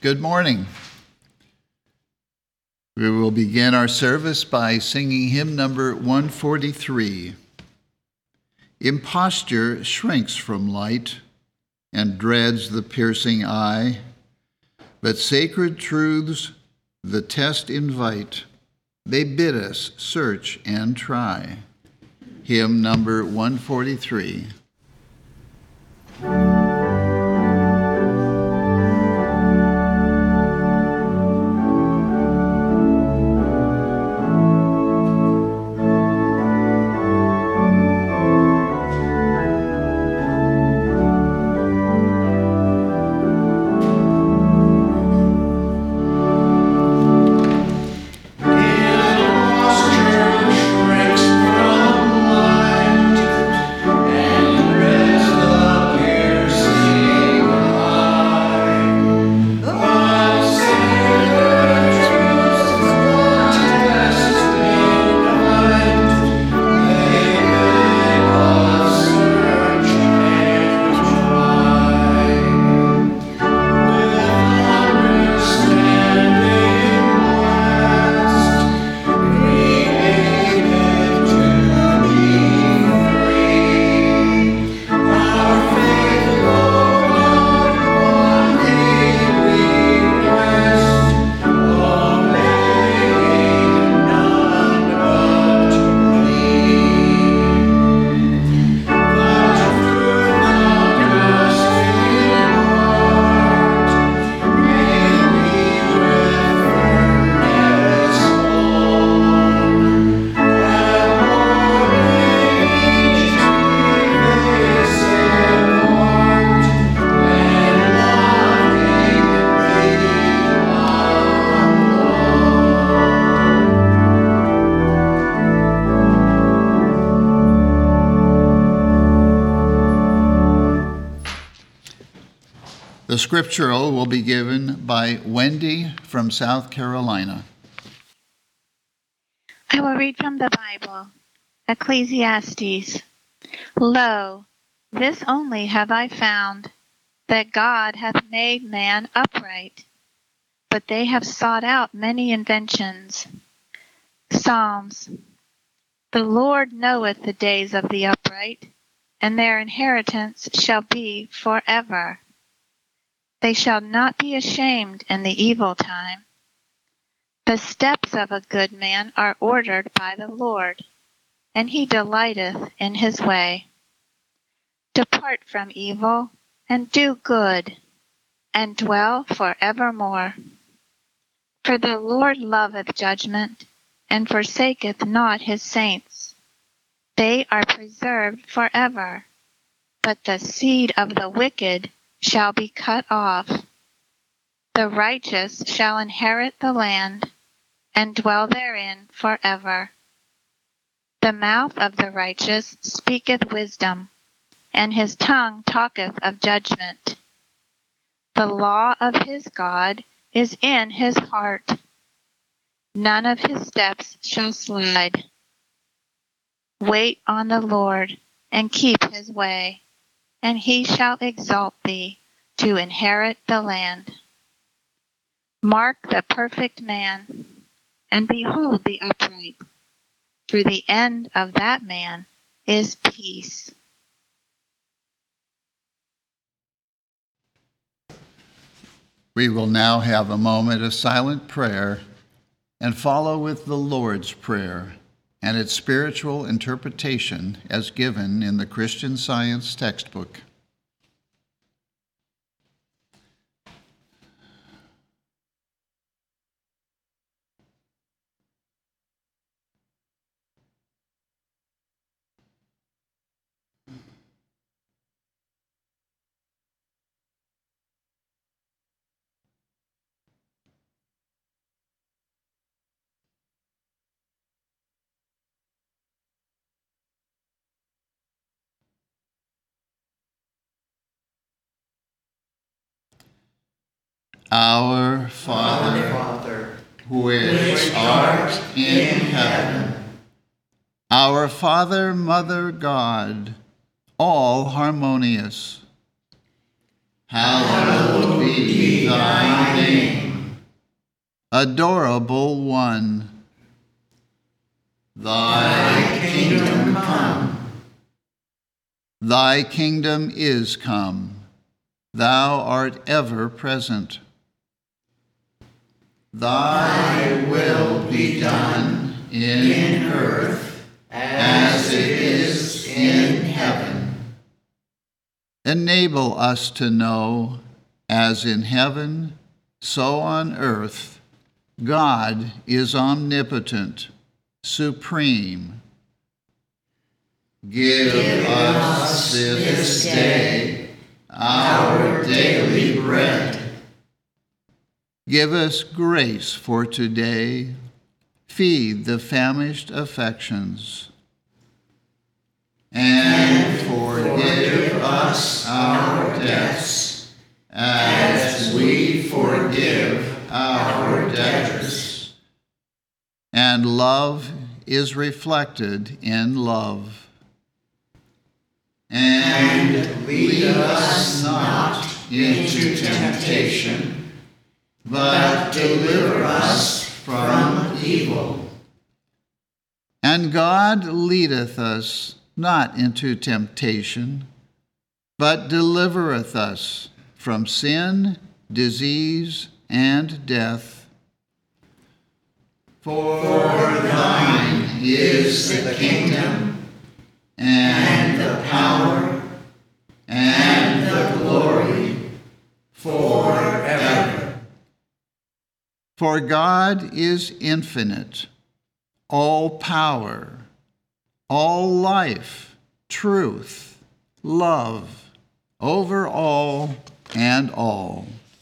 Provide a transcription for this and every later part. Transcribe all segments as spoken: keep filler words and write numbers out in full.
Good morning. We will begin our service by singing hymn number one forty-three. Imposture shrinks from light and dreads the piercing eye, but sacred truths the test invite. They bid us search and try. Hymn number one forty-three. The scriptural will be given by Wendy from South Carolina. I will read from the Bible, Ecclesiastes. Lo, this only have I found, that God hath made man upright, but they have sought out many inventions. Psalms. The Lord knoweth the days of the upright, and their inheritance shall be forever. They shall not be ashamed in the evil time. The steps of a good man are ordered by the Lord, and he delighteth in his way. Depart from evil, and do good, and dwell for evermore. For the Lord loveth judgment, and forsaketh not his saints. They are preserved forever, but the seed of the wicked shall be cut off. The righteous shall inherit the land, and dwell therein forever. The mouth of the righteous speaketh wisdom, and his tongue talketh of judgment. The law of his God is in his heart. None of his steps shall slide. Wait on the Lord, and keep his way, and he shall exalt thee to inherit the land. Mark the perfect man, and behold the upright, for the end of that man is peace. We will now have a moment of silent prayer and follow with the Lord's Prayer and its spiritual interpretation as given in the Christian Science textbook. Our Father, Father, which art in heaven, our Father, Mother, God, all harmonious, hallowed be thy name. Adorable One, thy kingdom come. Thy kingdom is come. Thou art ever present. Thy will be done in earth as it is in heaven. Enable us to know, as in heaven, so on earth, God is omnipotent, supreme. Give us this day our daily bread. Give us grace for today. Feed the famished affections. And forgive us our debts, as we forgive our debtors. And love is reflected in love. And lead us not into temptation, but deliver us from evil. And God leadeth us not into temptation, but delivereth us from sin, disease, and death. For thine is the kingdom, and the power, and the glory, forever. For God is infinite, all power, all life, truth, love, over all and all.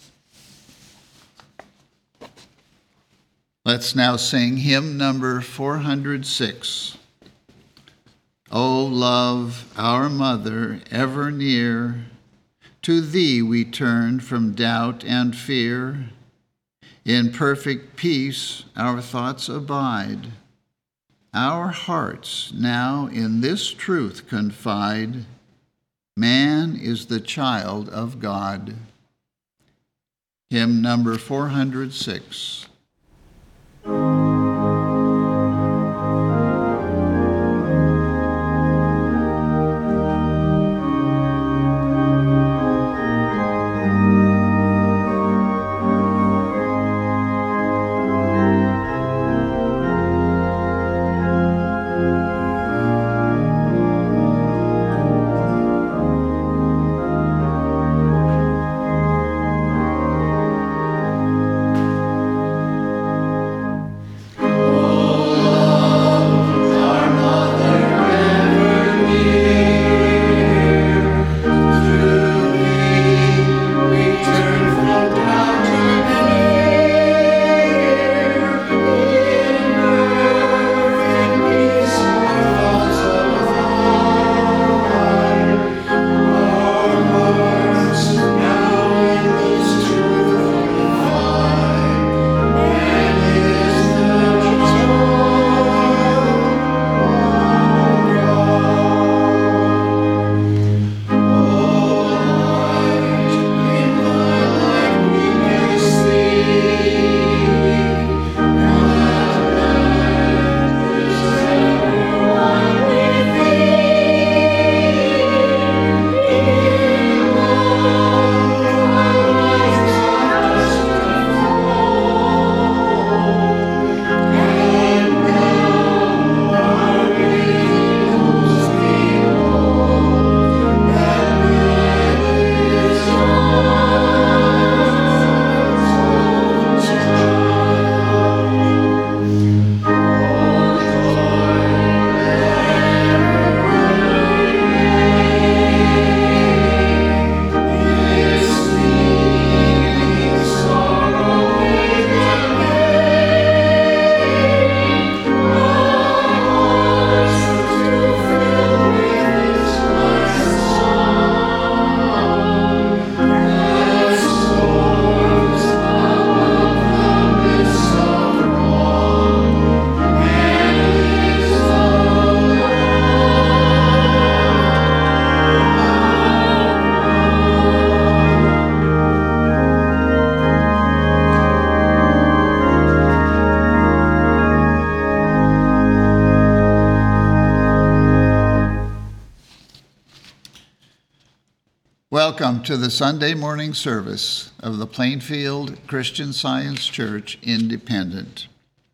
Let's now sing hymn number four hundred six. O love, our mother, ever near, to thee we turn from doubt and fear. In perfect peace our thoughts abide. Our hearts now in this truth confide: man is the child of God. Hymn number four hundred six. welcome to the Sunday morning service of the Plainfield Christian Science Church Independent.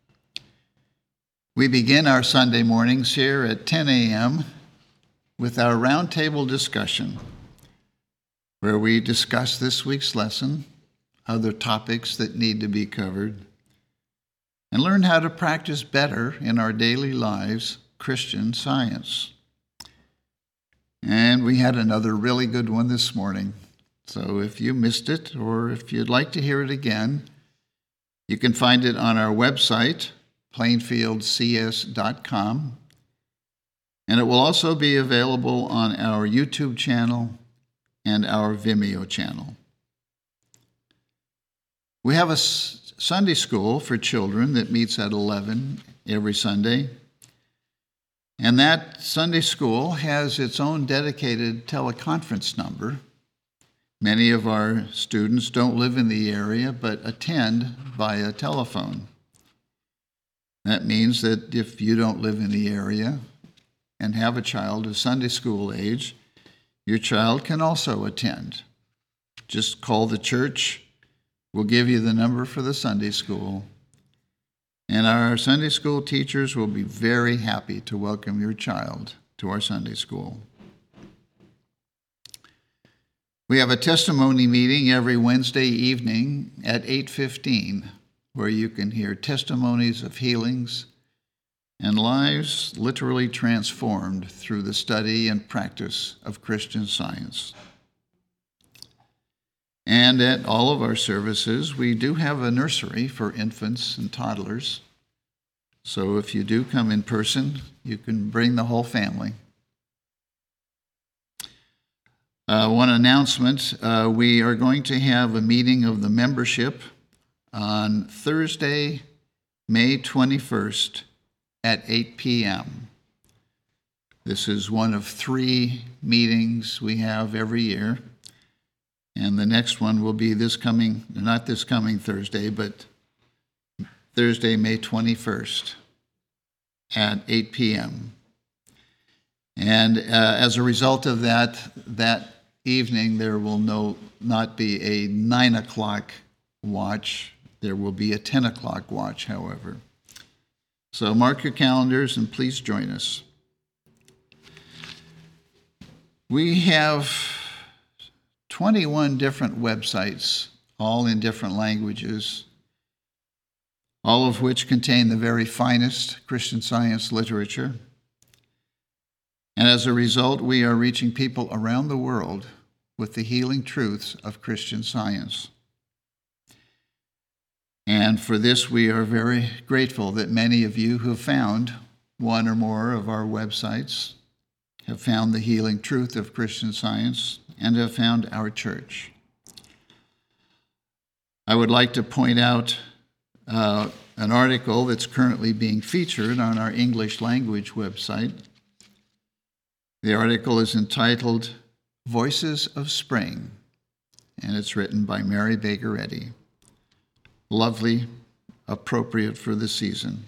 We begin our Sunday mornings here at ten a.m. with our roundtable discussion, where we discuss this week's lesson, other topics that need to be covered, and learn how to practice better in our daily lives Christian Science. And we had another really good one this morning. So if you missed it, or if you'd like to hear it again, you can find it on our website, plainfield c s dot com. And it will also be available on our YouTube channel and our Vimeo channel. We have a Sunday school for children that meets at eleven every Sunday. And that Sunday school has its own dedicated teleconference number. Many of our students don't live in the area, but attend via telephone. That means that if you don't live in the area and have a child of Sunday school age, your child can also attend. Just call the church. We'll give you the number for the Sunday school. And our Sunday school teachers will be very happy to welcome your child to our Sunday school. We have a testimony meeting every Wednesday evening at eight fifteen, where you can hear testimonies of healings and lives literally transformed through the study and practice of Christian Science. And at all of our services, we do have a nursery for infants and toddlers. So if you do come in person, you can bring the whole family. Uh, one announcement, uh, we are going to have a meeting of the membership on Thursday, May twenty-first at eight p.m. This is one of three meetings we have every year. And the next one will be this coming, not this coming Thursday, but Thursday, May twenty-first at eight p.m. And uh, as a result of that, that evening there will no, not be a nine o'clock watch. There will be a ten o'clock watch, however. So mark your calendars and please join us. We have twenty-one different websites, all in different languages, all of which contain the very finest Christian Science literature. And as a result, we are reaching people around the world with the healing truths of Christian Science. And for this, we are very grateful that many of you who have found one or more of our websites have found the healing truth of Christian Science and have found our church. I would like to point out uh, an article that's currently being featured on our English language website. The article is entitled Voices of Spring, and it's written by Mary Baker Eddy. Lovely, appropriate for the season.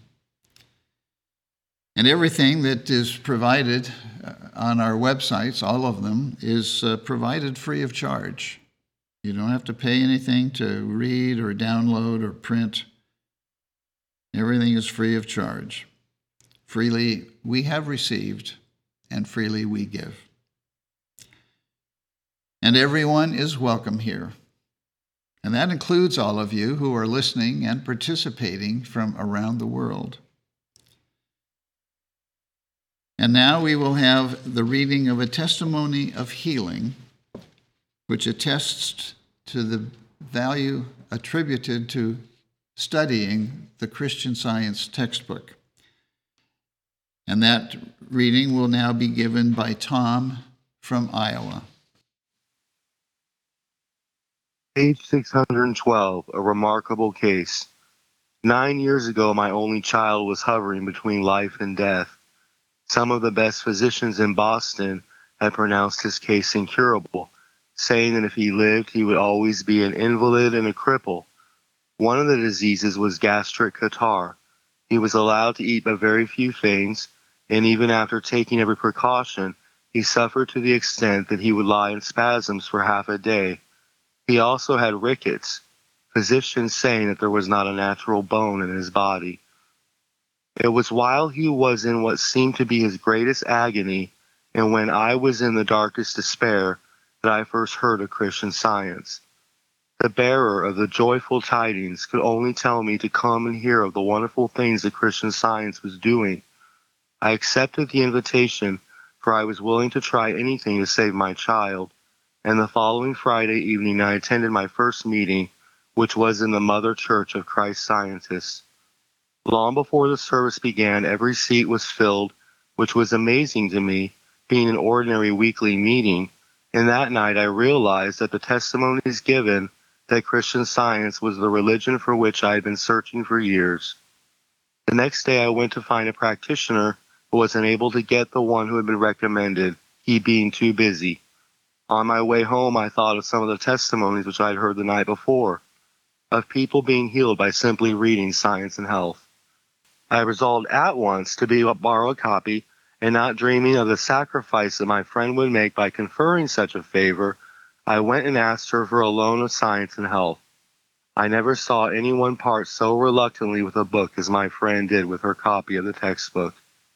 And everything that is provided on our websites, all of them, is uh, provided free of charge. You don't have to pay anything to read or download or print. Everything is free of charge. Freely we have received, and freely we give. And everyone is welcome here. And that includes all of you who are listening and participating from around the world. And now we will have the reading of a testimony of healing, which attests to the value attributed to studying the Christian Science textbook. And that reading will now be given by Tom from Iowa. Page six hundred twelve, a remarkable case. Nine years ago, my only child was hovering between life and death. Some of the best physicians in Boston had pronounced his case incurable, saying that if he lived, he would always be an invalid and a cripple. One of the diseases was gastric catarrh. He was allowed to eat but very few things, and even after taking every precaution, He suffered to the extent that he would lie in spasms for half a day. He also had rickets, physicians saying that there was not a natural bone in his body. It was while he was in what seemed to be his greatest agony, and when I was in the darkest despair, that I first heard of Christian Science. The bearer of the joyful tidings could only tell me to come and hear of the wonderful things that Christian Science was doing. I accepted the invitation, for I was willing to try anything to save my child, and the following Friday evening I attended my first meeting, which was in the Mother Church of Christ Scientists. Long before the service began, every seat was filled, which was amazing to me, being an ordinary weekly meeting, and that night I realized that the testimonies given that Christian Science was the religion for which I had been searching for years. The next day I went to find a practitioner but was unable to get the one who had been recommended, he being too busy. On my way home I thought of some of the testimonies which I had heard the night before, of people being healed by simply reading Science and Health. I resolved at once to be, borrow a copy, and not dreaming of the sacrifice that my friend would make by conferring such a favor, I went and asked her for a loan of Science and Health. I never saw anyone part so reluctantly with a book as my friend did with her copy of the textbook.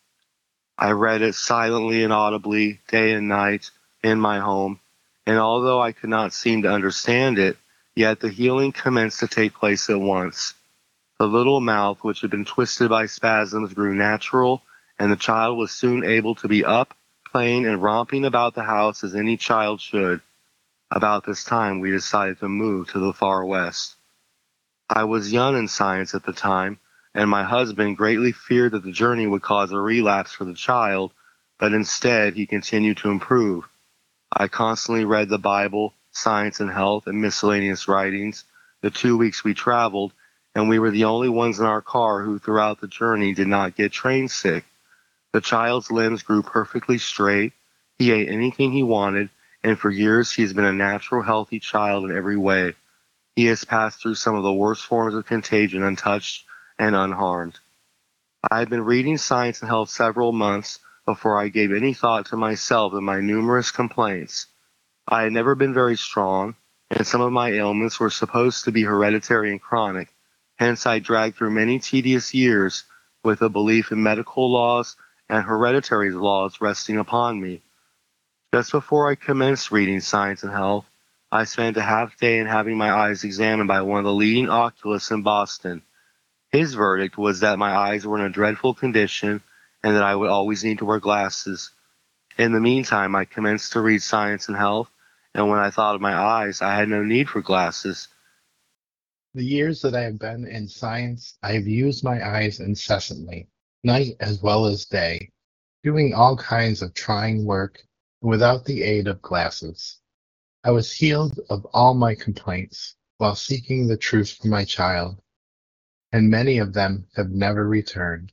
I read it silently and audibly, day and night, in my home, and although I could not seem to understand it, yet the healing commenced to take place at once. The little mouth, which had been twisted by spasms, grew natural, and the child was soon able to be up, playing, and romping about the house as any child should. About this time, we decided to move to the far west. I was young in science at the time, and my husband greatly feared that the journey would cause a relapse for the child, but instead he continued to improve. I constantly read the Bible, Science and Health, and miscellaneous writings the two weeks we traveled, and we were the only ones in our car who throughout the journey did not get train sick. The child's limbs grew perfectly straight, he ate anything he wanted, and for years he has been a natural, healthy child in every way. He has passed through some of the worst forms of contagion untouched and unharmed. I had been reading Science and Health several months before I gave any thought to myself and my numerous complaints. I had never been very strong, and some of my ailments were supposed to be hereditary and chronic. Hence I dragged through many tedious years with a belief in medical laws and hereditary laws resting upon me. Just before I commenced reading Science and Health, I spent a half day in having my eyes examined by one of the leading oculists in Boston. His verdict was that my eyes were in a dreadful condition and that I would always need to wear glasses. In the meantime, I commenced to read Science and Health, and when I thought of my eyes, I had no need for glasses. The years that I have been in science, I have used my eyes incessantly, night as well as day, doing all kinds of trying work without the aid of glasses. I was healed of all my complaints while seeking the truth for my child, and many of them have never returned.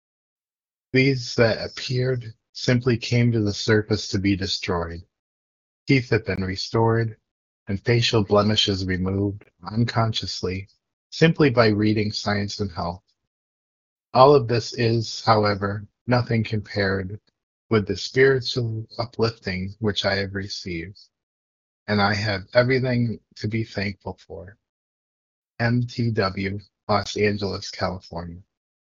These that appeared simply came to the surface to be destroyed. Teeth have been restored, and facial blemishes removed unconsciously, simply by reading Science and Health. All of this is, however, nothing compared with the spiritual uplifting which I have received, and I have everything to be thankful for. M T W, Los Angeles, California.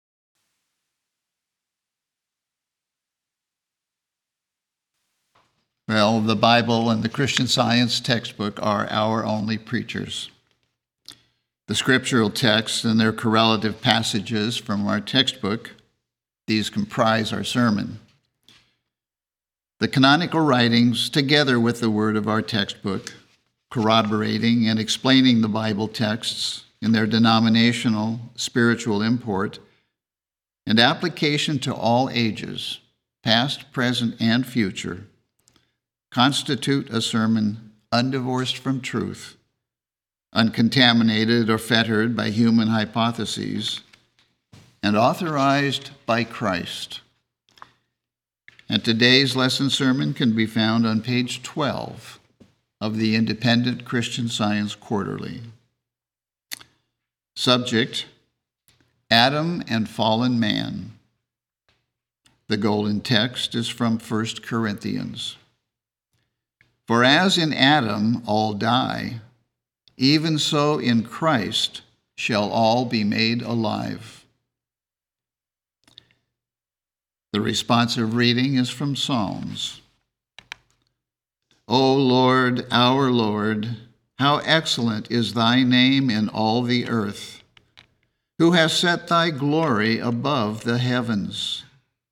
Well, the Bible and the Christian Science textbook are our only preachers. The scriptural texts and their correlative passages from our textbook, these comprise our sermon. The canonical writings, together with the word of our textbook, corroborating and explaining the Bible texts in their denominational, spiritual import and application to all ages, past, present, and future, constitute a sermon undivorced from truth, uncontaminated or fettered by human hypotheses, and authorized by Christ. And today's lesson sermon can be found on page twelve of the Independent Christian Science Quarterly. Subject, Adam and Fallen Man. The golden text is from First Corinthians. For as in Adam all die, even so in Christ shall all be made alive. The responsive reading is from Psalms. O Lord, our Lord, how excellent is thy name in all the earth, who has set thy glory above the heavens.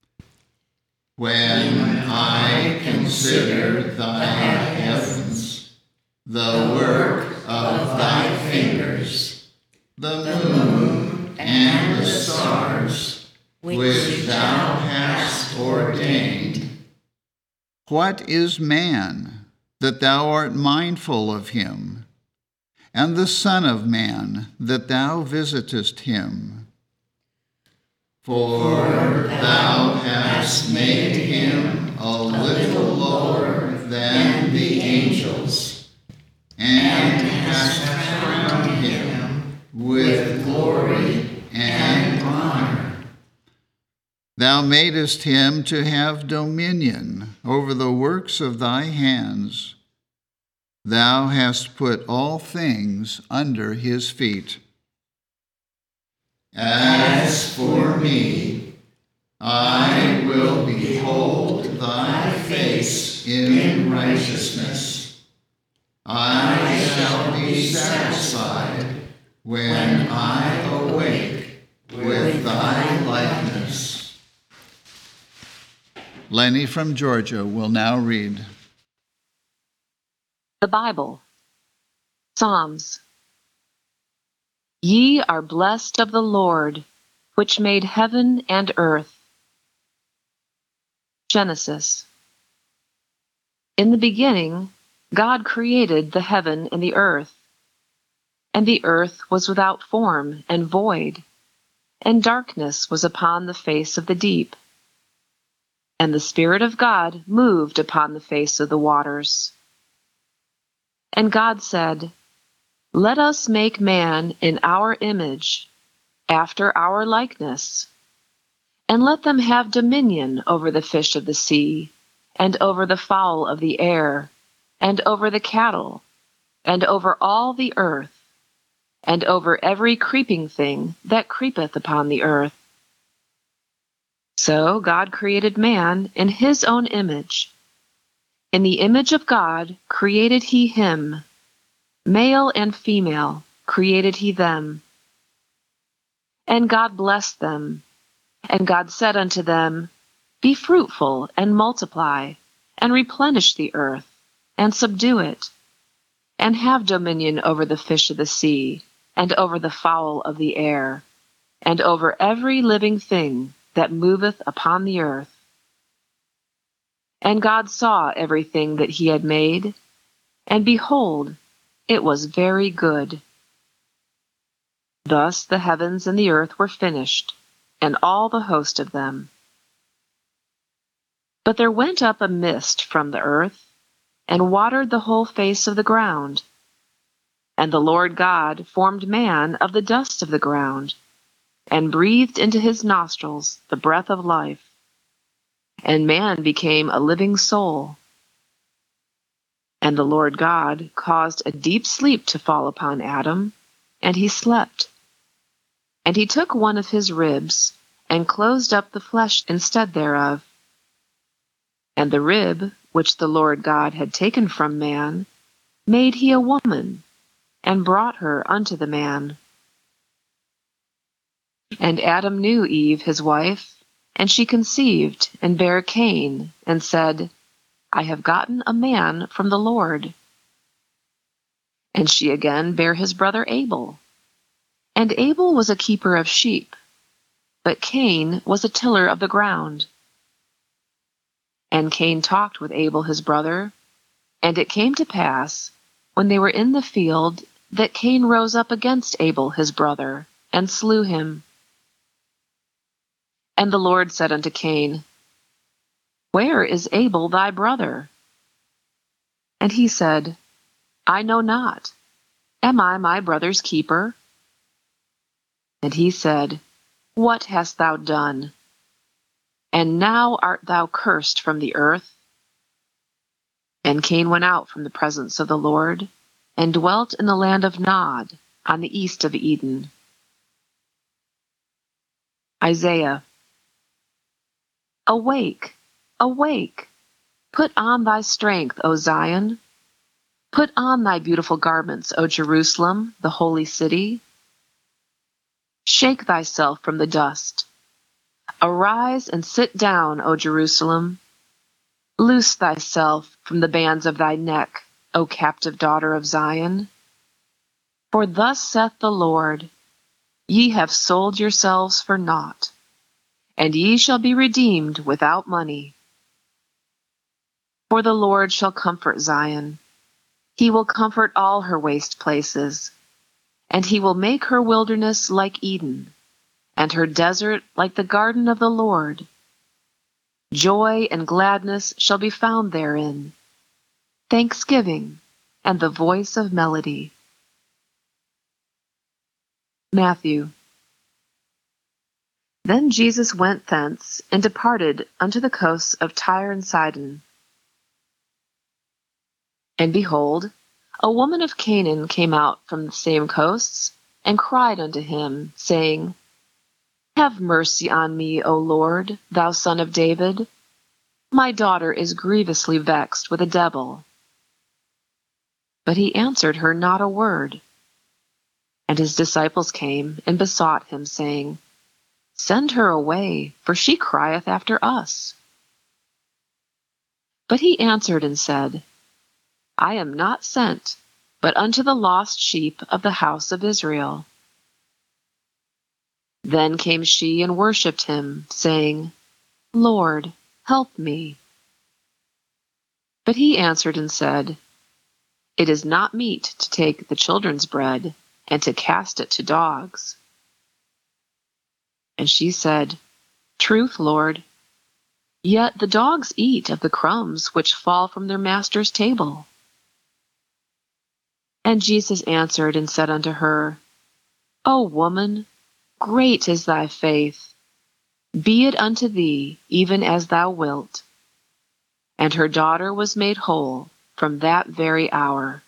When I consider thy heavens, the work of thy fingers, the moon and the stars, which thou hast ordained. What is man, that thou art mindful of him, and the Son of Man, that thou visitest him? For thou hast made him a little lower than the angels, and hast crowned him with glory and honor. Thou madest him to have dominion over the works of thy hands. Thou hast put all things under his feet. As for me, I will behold thy face in righteousness. I shall be satisfied when I awake with thy likeness. Lenny from Georgia will now read. The Bible. Psalms. Ye are blessed of the Lord, which made heaven and earth. Genesis. In the beginning, God created the heaven and the earth. And the earth was without form and void, and darkness was upon the face of the deep. And the Spirit of God moved upon the face of the waters. And God said, Let us make man in our image, after our likeness, and let them have dominion over the fish of the sea, and over the fowl of the air, and over the cattle, and over all the earth, and over every creeping thing that creepeth upon the earth. So God created man in his own image. In the image of God created he him. Male and female created he them. And God blessed them. And God said unto them, Be fruitful, and multiply, and replenish the earth, and subdue it, and have dominion over the fish of the sea, and over the fowl of the air, and over every living thing that moveth upon the earth. And God saw everything that he had made, and behold, it was very good. Thus the heavens and the earth were finished, and all the host of them. But there went up a mist from the earth, and watered the whole face of the ground. And the Lord God formed man of the dust of the ground, and breathed into his nostrils the breath of life. And man became a living soul. And the Lord God caused a deep sleep to fall upon Adam, and he slept. And he took one of his ribs, and closed up the flesh instead thereof. And the rib, which the Lord God had taken from man, made he a woman, and brought her unto the man. And Adam knew Eve his wife, and she conceived, and bare Cain, and said, I have gotten a man from the Lord. And she again bare his brother Abel. And Abel was a keeper of sheep, but Cain was a tiller of the ground. And Cain talked with Abel his brother, and it came to pass, when they were in the field, that Cain rose up against Abel his brother, and slew him. And the Lord said unto Cain, Where is Abel thy brother? And he said, I know not. Am I my brother's keeper? And he said, What hast thou done? and now art thou cursed from the earth. And Cain went out from the presence of the Lord, and dwelt in the land of Nod, on the east of Eden. Isaiah. Awake, awake, put on thy strength, O Zion. Put on thy beautiful garments, O Jerusalem, the holy city. Shake thyself from the dust. Arise and sit down, O Jerusalem. Loose thyself from the bands of thy neck, O captive daughter of Zion. For thus saith the Lord, Ye have sold yourselves for naught, and ye shall be redeemed without money. For the Lord shall comfort Zion. He will comfort all her waste places, and he will make her wilderness like Eden, and her desert like the garden of the Lord. Joy and gladness shall be found therein, thanksgiving and the voice of melody. Matthew. Then Jesus went thence and departed unto the coasts of Tyre and Sidon. And behold, a woman of Canaan came out from the same coasts, and cried unto him, saying, Have mercy on me, O Lord, thou Son of David. My daughter is grievously vexed with a devil. But he answered her not a word. And his disciples came and besought him, saying, Send her away, for she crieth after us. But he answered and said, I am not sent, but unto the lost sheep of the house of Israel. Then came she and worshipped him, saying, Lord, help me. But he answered and said, It is not meet to take the children's bread, and to cast it to dogs. And she said, Truth, Lord. Yet the dogs eat of the crumbs which fall from their master's table. And Jesus answered and said unto her, O woman, great is thy faith. Be it unto thee even as thou wilt. And her daughter was made whole from that very hour.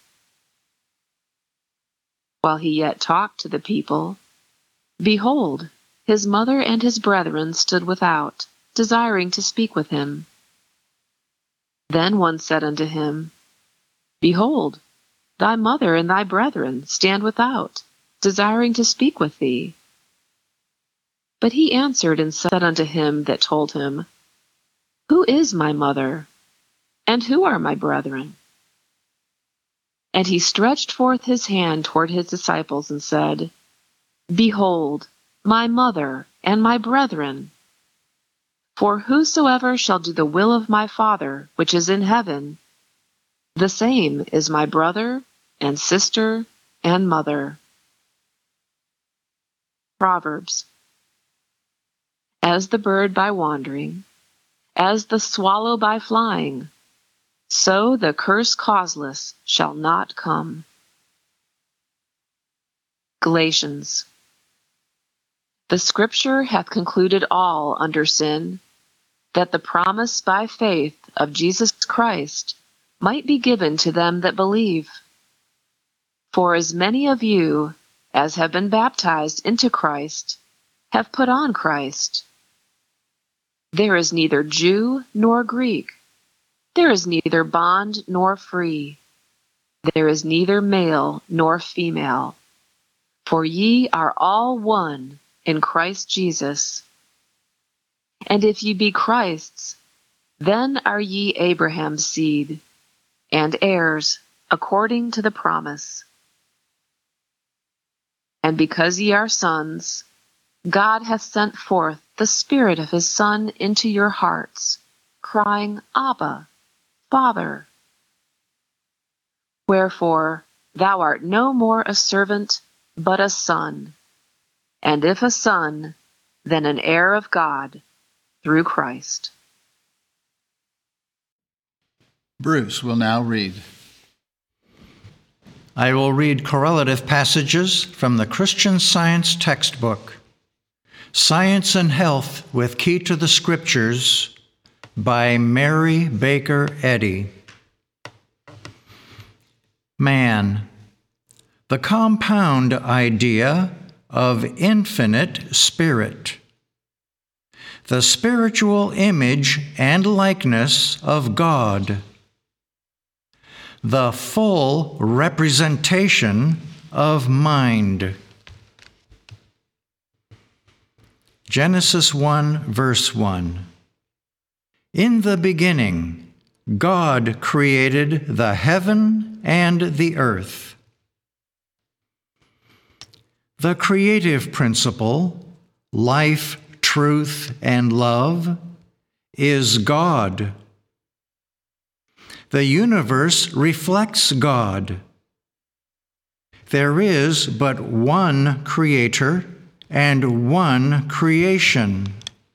While he yet talked to the people, behold, his mother and his brethren stood without, desiring to speak with him. Then one said unto him, Behold, thy mother and thy brethren stand without, desiring to speak with thee. But he answered and said unto him that told him, Who is my mother, and who are my brethren? And he stretched forth his hand toward his disciples and said, Behold, my mother and my brethren. For whosoever shall do the will of my Father which is in heaven, the same is my brother and sister and mother. Proverbs. As the bird by wandering, as the swallow by flying, so the curse causeless shall not come. Galatians. The Scripture hath concluded all under sin, that the promise by faith of Jesus Christ might be given to them that believe. For as many of you as have been baptized into Christ have put on Christ. There is neither Jew nor Greek. There is neither bond nor free. There is neither male nor female. For ye are all one in Christ Jesus. And if ye be Christ's, then are ye Abraham's seed, and heirs according to the promise. And because ye are sons, God hath sent forth the Spirit of his Son into your hearts, crying, Abba, Father. Wherefore thou art no more a servant, but a son, and if a son, then an heir of God through Christ. Bruce will now read. I will read correlative passages from the Christian Science textbook. Science and Health with Key to the Scriptures by Mary Baker Eddy. Man, the compound idea of infinite spirit, the spiritual image and likeness of God, the full representation of mind. Genesis one, verse one. In the beginning, God created the heaven and the earth. The creative principle, life, truth, and love, is God. The universe reflects God. There is but one Creator and one creation.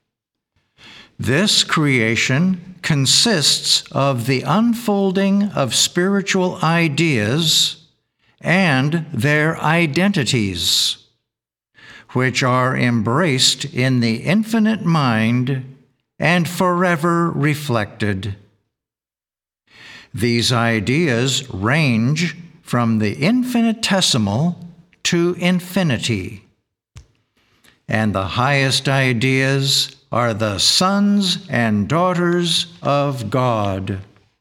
This creation consists of the unfolding of spiritual ideas and their identities, which are embraced in the infinite mind and forever reflected. These ideas range from the infinitesimal to infinity, and the highest ideas are the sons and daughters of God.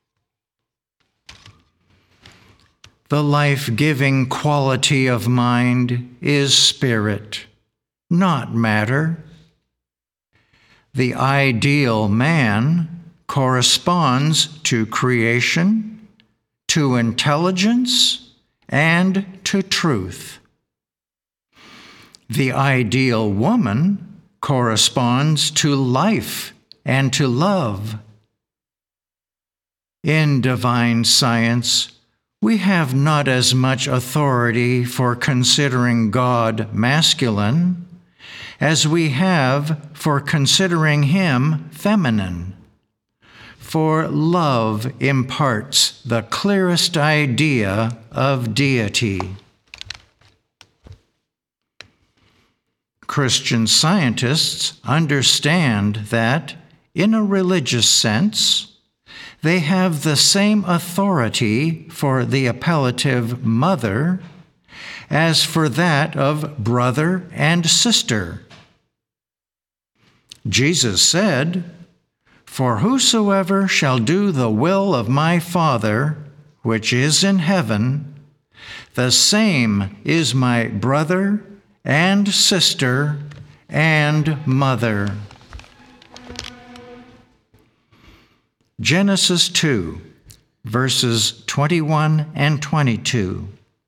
The life-giving quality of mind is spirit, not matter. The ideal man corresponds to creation, to intelligence, and to truth. The ideal woman corresponds to life and to love. In divine science, we have not as much authority for considering God masculine as we have for considering him feminine. For love imparts the clearest idea of deity. Christian scientists understand that, in a religious sense, they have the same authority for the appellative mother as for that of brother and sister. Jesus said, "For whosoever shall do the will of my Father, which is in heaven, the same is my brother and sister and mother." Genesis two, verses twenty-one and twenty-two.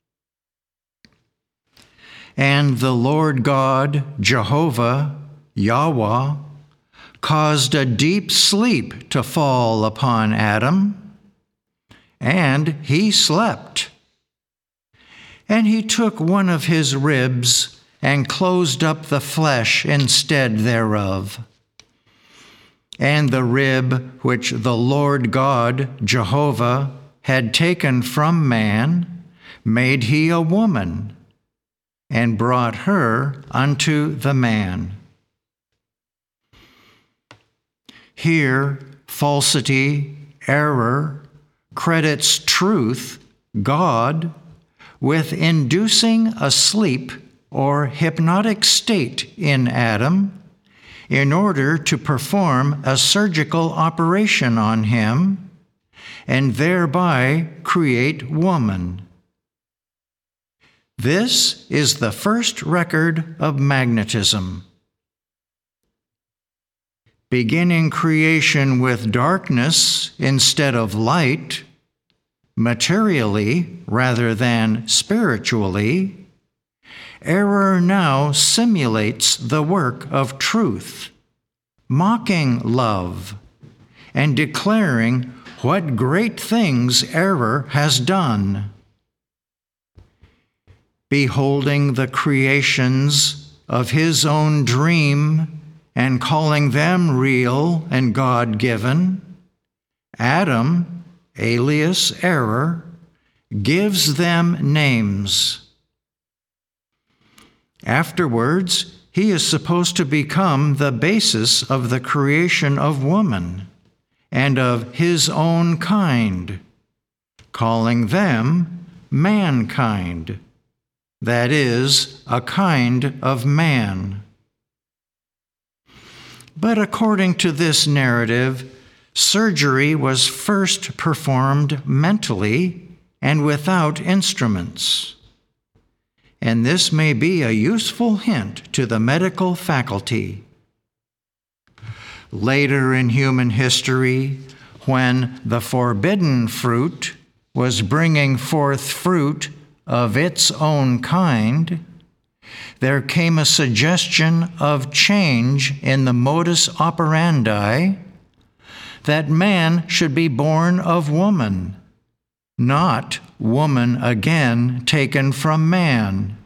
And the Lord God, Jehovah, Yahweh, caused a deep sleep to fall upon Adam, and he slept. And he took one of his ribs and closed up the flesh instead thereof. And the rib which the Lord God, Jehovah, had taken from man, made he a woman, and brought her unto the man. Here, falsity, error, credits truth, God, with inducing a sleep or hypnotic state in Adam in order to perform a surgical operation on him and thereby create woman. This is the first record of magnetism. Beginning creation with darkness instead of light, materially rather than spiritually, error now simulates the work of truth, mocking love, and declaring what great things error has done. Beholding the creations of his own dream and calling them real and God-given, Adam, alias error, gives them names. Afterwards, he is supposed to become the basis of the creation of woman and of his own kind, calling them mankind, that is, a kind of man. But according to this narrative, surgery was first performed mentally and without instruments. And this may be a useful hint to the medical faculty. Later in human history, when the forbidden fruit was bringing forth fruit of its own kind, there came a suggestion of change in the modus operandi, that man should be born of woman, not woman again taken from man.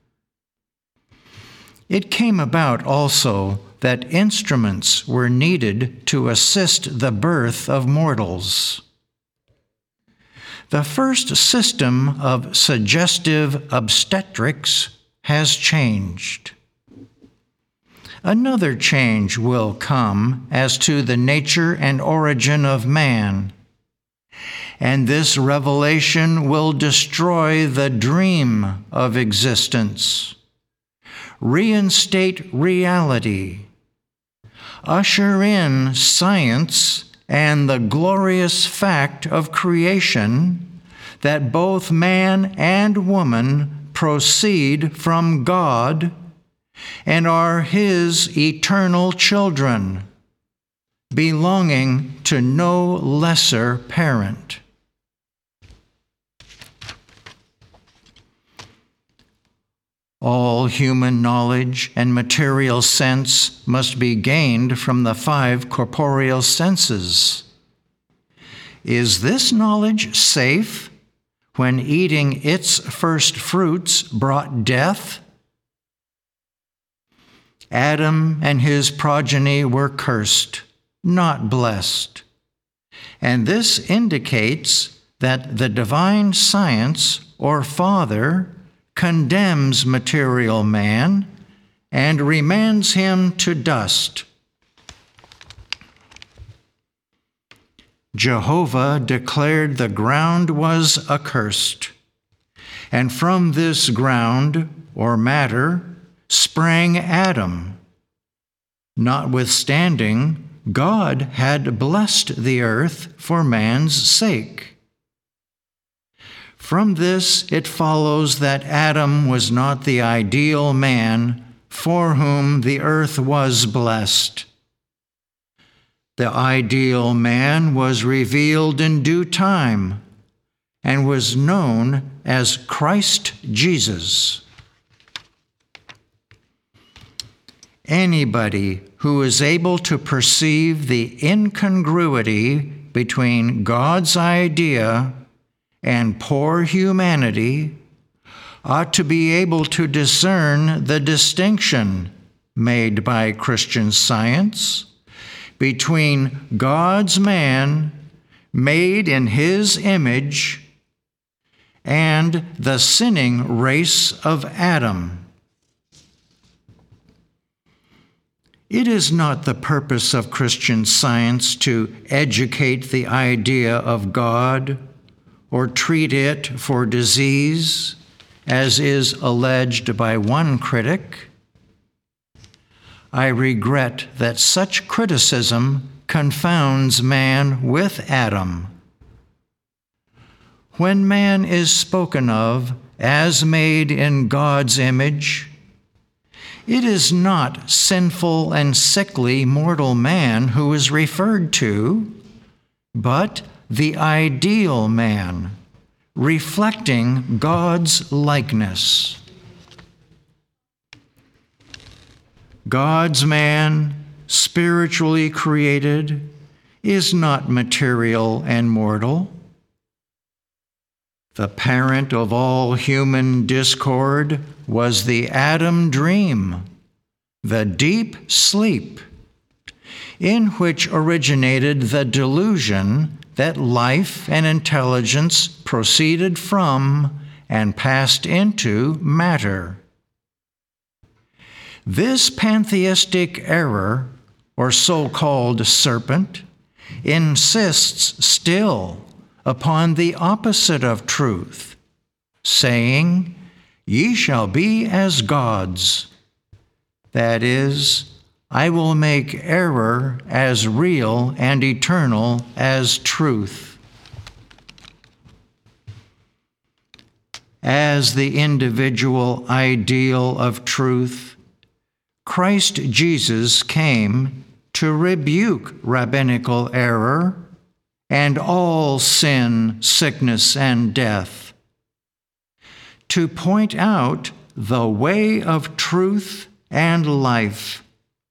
It came about also that instruments were needed to assist the birth of mortals. The first system of suggestive obstetrics has changed. Another change will come as to the nature and origin of man, and this revelation will destroy the dream of existence, reinstate reality, usher in science and the glorious fact of creation that both man and woman proceed from God and are his eternal children, belonging to no lesser parent. All human knowledge and material sense must be gained from the five corporeal senses. Is this knowledge safe when eating its first fruits brought death? Adam and his progeny were cursed, not blessed. And this indicates that the divine science, or Father, condemns material man and remands him to dust. Jehovah declared the ground was accursed, and from this ground, or matter, sprang Adam. Notwithstanding, God had blessed the earth for man's sake. From this it follows that Adam was not the ideal man for whom the earth was blessed. The ideal man was revealed in due time and was known as Christ Jesus. Anybody who is able to perceive the incongruity between God's idea and poor humanity ought to be able to discern the distinction made by Christian Science between God's man, made in his image, and the sinning race of Adam. It is not the purpose of Christian Science to educate the idea of God or treat it for disease, as is alleged by one critic. I regret that such criticism confounds man with Adam. When man is spoken of as made in God's image, it is not sinful and sickly mortal man who is referred to, but the ideal man, reflecting God's likeness. God's man, spiritually created, is not material and mortal. The parent of all human discord was the Adam dream, the deep sleep, in which originated the delusion that life and intelligence proceeded from and passed into matter. This pantheistic error, or so-called serpent, insists still upon the opposite of truth, saying, "Ye shall be as gods." That is, I will make error as real and eternal as truth. As the individual ideal of truth, Christ Jesus came to rebuke rabbinical error and all sin, sickness, and death, to point out the way of truth and life.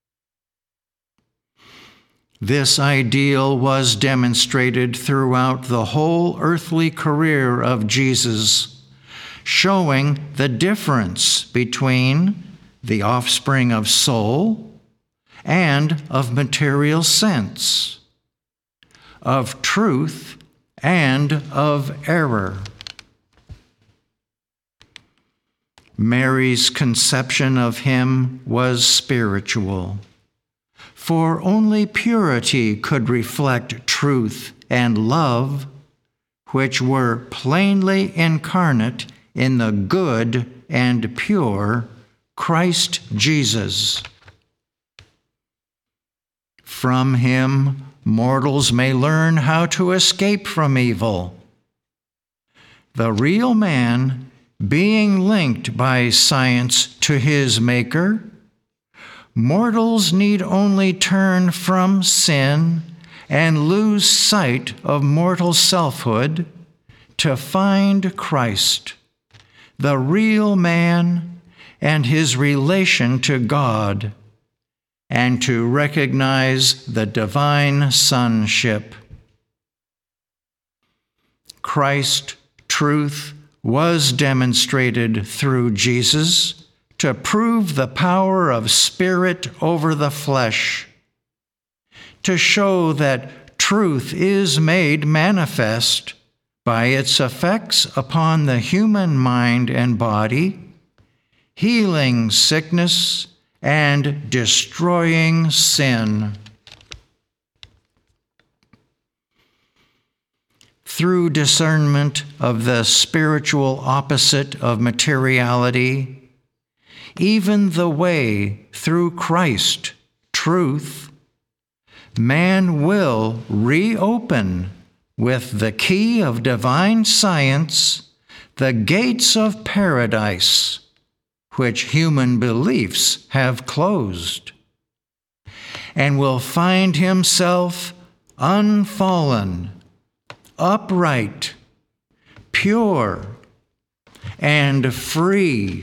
This ideal was demonstrated throughout the whole earthly career of Jesus, showing the difference between the offspring of soul and of material sense, of truth and of error. Mary's conception of him was spiritual, for only purity could reflect truth and love, which were plainly incarnate in the good and pure Christ Jesus. From him, mortals may learn how to escape from evil. The real man, being linked by science to his Maker, mortals need only turn from sin and lose sight of mortal selfhood to find Christ, the real man, and his relation to God, and to recognize the divine sonship. Christ, truth, was demonstrated through Jesus to prove the power of spirit over the flesh, to show that truth is made manifest by its effects upon the human mind and body, healing sickness and destroying sin. Through discernment of the spiritual opposite of materiality, even the way through Christ, truth, man will reopen with the key of divine science the gates of paradise, which human beliefs have closed, and will find himself unfallen, upright, pure, and free,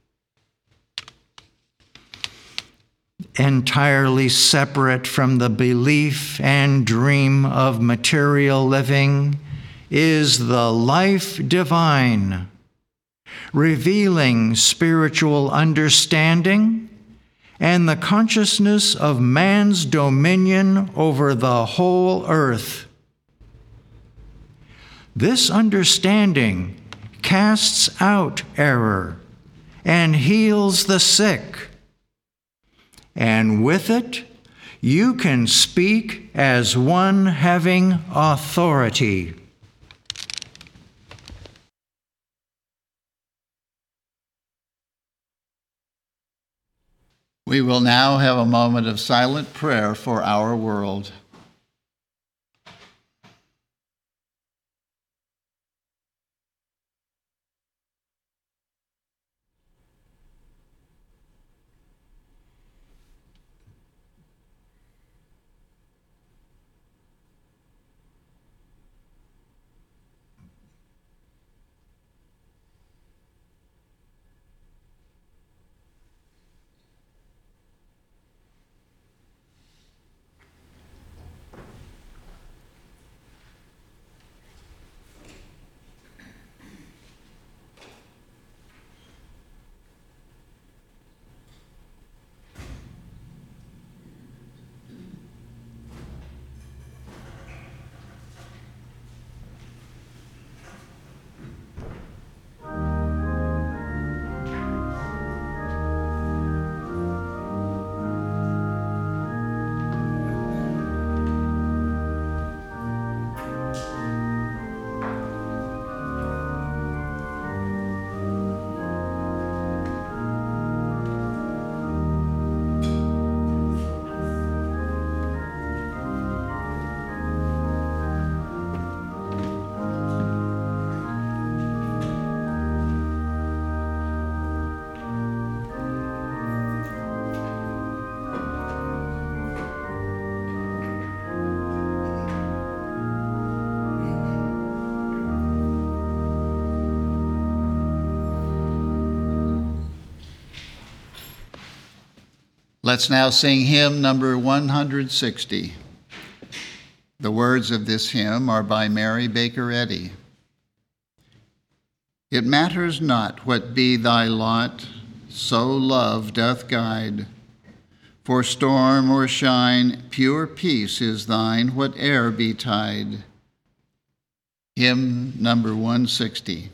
entirely separate from the belief and dream of material living is the life divine, revealing spiritual understanding and the consciousness of man's dominion over the whole earth. This understanding casts out error and heals the sick, and with it, you can speak as one having authority. We will now have a moment of silent prayer for our world. Let's now sing hymn number one hundred sixty. The words of this hymn are by Mary Baker Eddy. It matters not what be thy lot, so love doth guide. For storm or shine, pure peace is thine, whate'er betide. Hymn number one sixty.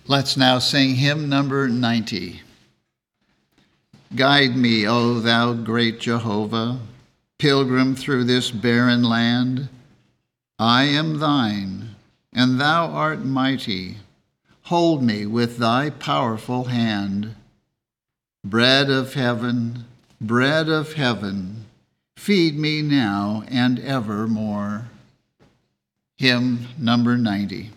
Let's now sing hymn number ninety. Guide me, O thou great Jehovah, pilgrim through this barren land. I am thine, and thou art mighty. Hold me with thy powerful hand. Bread of heaven, bread of heaven, feed me now and evermore. Hymn number ninety.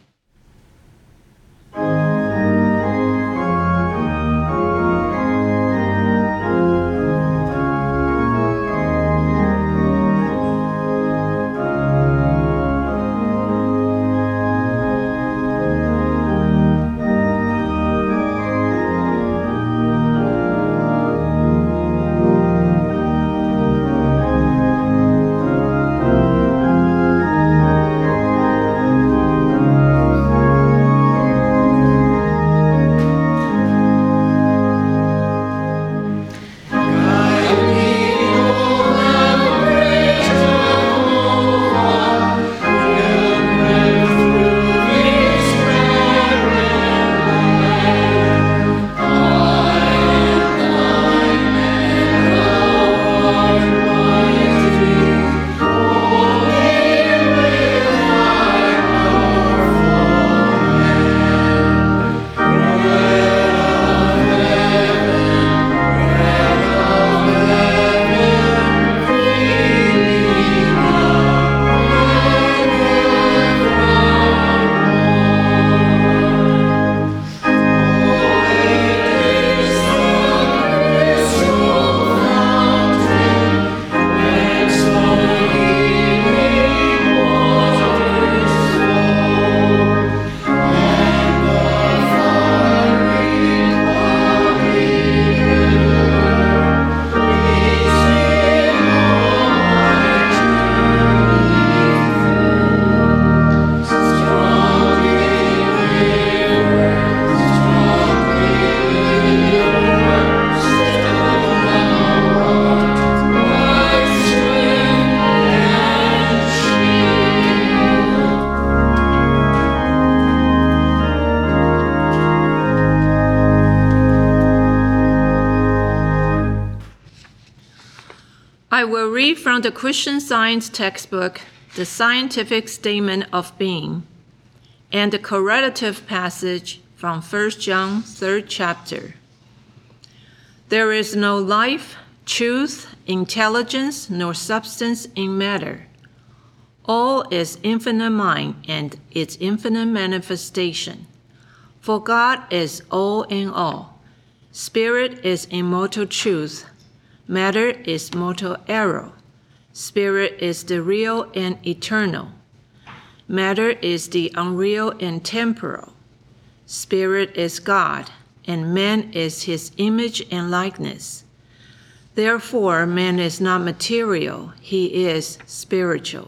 I will read from the Christian Science textbook, The Scientific Statement of Being, and the correlative passage from First John, third chapter. There is no life, truth, intelligence, nor substance in matter. All is infinite mind and its infinite manifestation. For God is all in all. Spirit is immortal truth. Matter is mortal error. Spirit is the real and eternal. Matter is the unreal and temporal. Spirit is God, and man is his image and likeness. Therefore, man is not material, he is spiritual.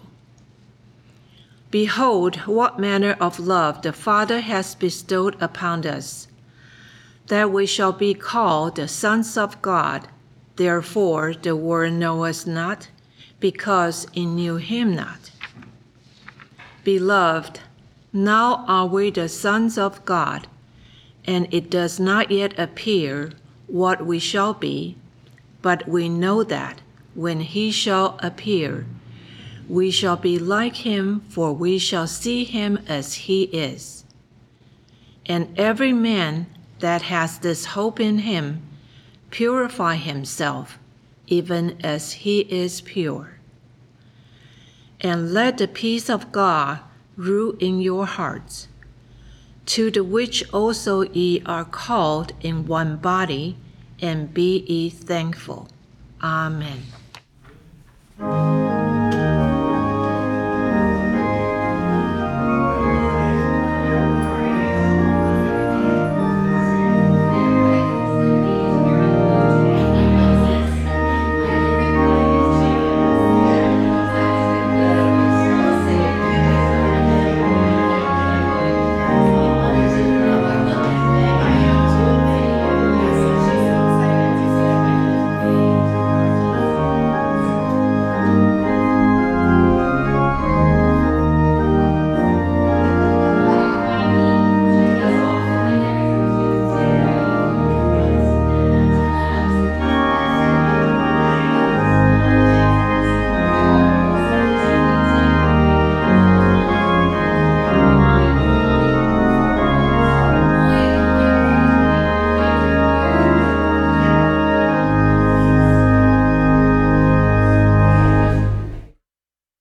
Behold, what manner of love the Father has bestowed upon us, that we shall be called the sons of God. Therefore the world knoweth us not, because it knew him not. Beloved, now are we the sons of God, and it does not yet appear what we shall be, but we know that when he shall appear, we shall be like him, for we shall see him as he is. And every man that has this hope in him purify himself, even as he is pure. And let the peace of God rule in your hearts, to the which also ye are called in one body, and be ye thankful. Amen.